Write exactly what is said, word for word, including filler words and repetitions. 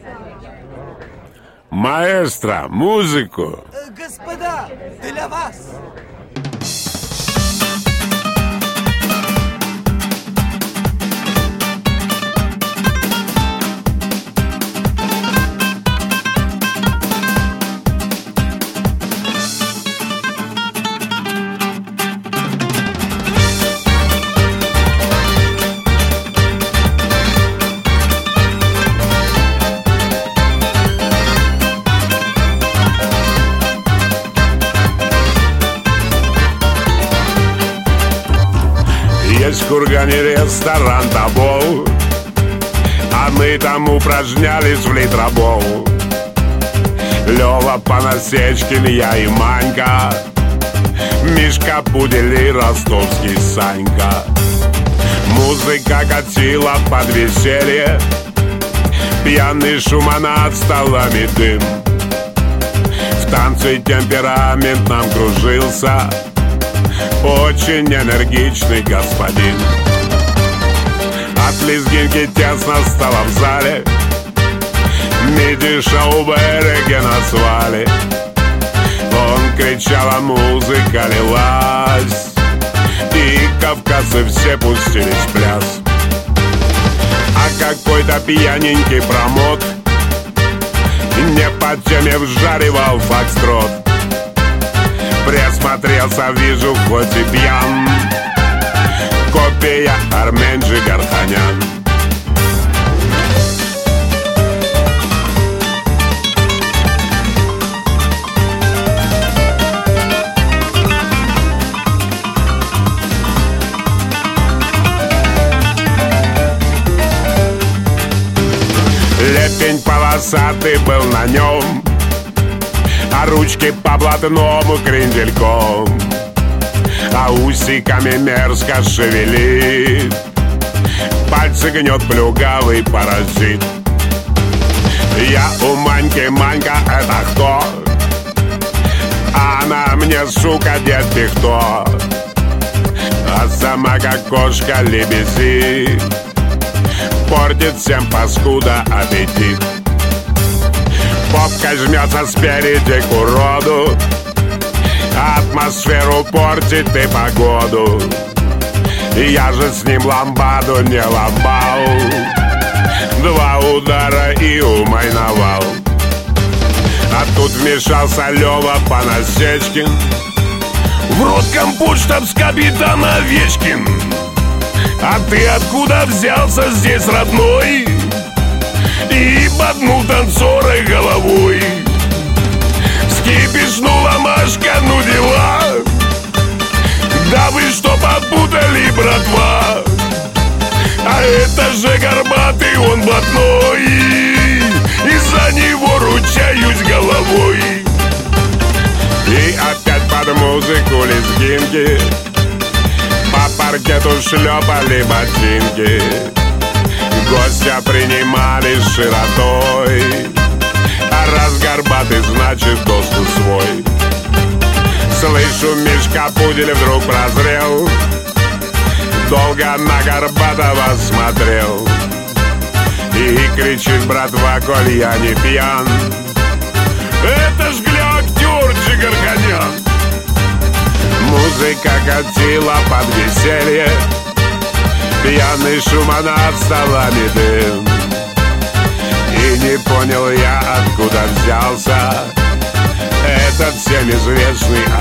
Маэстро, музыку! Господа, для вас! Есть в Кургане ресторан Тобол, а мы там упражнялись в литробол. Лёва Панасечкин, я и Манька, Мишка Пудель и ростовский Санька. Музыка катила под веселье, пьяный шум, а над столами дым. В танце темперамент нам кружился очень энергичный господин. От лезгинки тесно стало в зале, Мидиша у берега назвали. Он кричал, а музыка лилась, и кавказцы все пустились в пляс. А какой-то пьяненький промот не по теме вжаривал фокстрот. Присмотрелся, вижу, хоть и пьян, копия Армен Джигарханян. Лепень полосатый был на нем, а ручки по блатному крендельком, а усиками мерзко шевелит, пальцы гнет плюгавый паразит. Я у Маньки, Манька, это кто? Она мне, сука, дед Пихто. А сама как кошка лебезит, портит всем паскуда аппетит. Попка жмется спереди к уроду, атмосферу портит и погоду. Я же с ним ламбаду не ломал, два удара и умайновал. А тут вмешался Лёва Панасечкин, в рот компот штабс-капитан Овечкин. А ты откуда взялся здесь, родной? И боднул танцора головой. Вскипишнула Машка, ну дела. Да вы что попутали, братва? А это же горбатый, он блатной, и за него ручаюсь головой. И опять под музыку лезгинки по паркету шлепали ботинки. Гостя принимали с широтой, а раз горбатый, значит доступ свой. Слышу, Мишка Пудель вдруг прозрел, долго на Горбатова смотрел и кричит: братва, коль я не пьян, это ж гля актер Джигарханян. Музыка катила под веселье, пьяный шум, а над столами дым. И не понял я, откуда взялся этот всем известный